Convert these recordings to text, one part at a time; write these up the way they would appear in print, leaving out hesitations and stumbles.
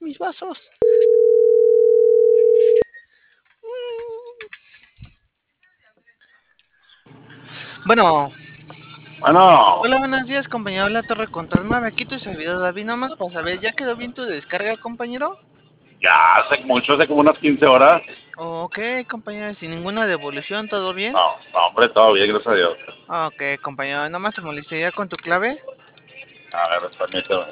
mis vasos. Bueno, Bueno, hola, buenos días, compañero. La Torre Control 9. Aquí tu servidor David, nomás para saber, ¿ya quedó bien tu descarga, compañero? ya hace mucho, hace como unas 15 horas. Ok, compañero, sin ninguna devolución, ¿todo bien? No, no, hombre, todo bien, gracias a Dios. Ok, compañero, nomás te molestaría con tu clave. A ver, permíteme.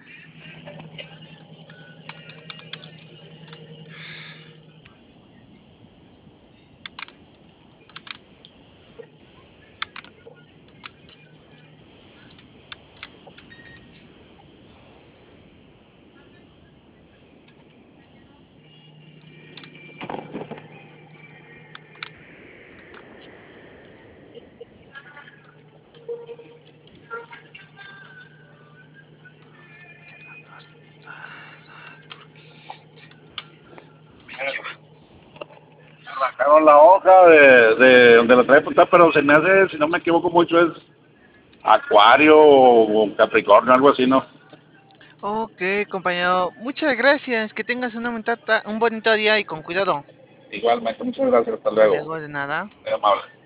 Sacaron la hoja de donde la trae apuntada, pero se me hace, si no me equivoco mucho, es Acuario o Capricornio, algo así, ¿no? Ok, compañero, muchas gracias. Que tengas un bonito día y con cuidado. Igualmente, muchas gracias, hasta Hasta luego. luego, de nada. Muy amable.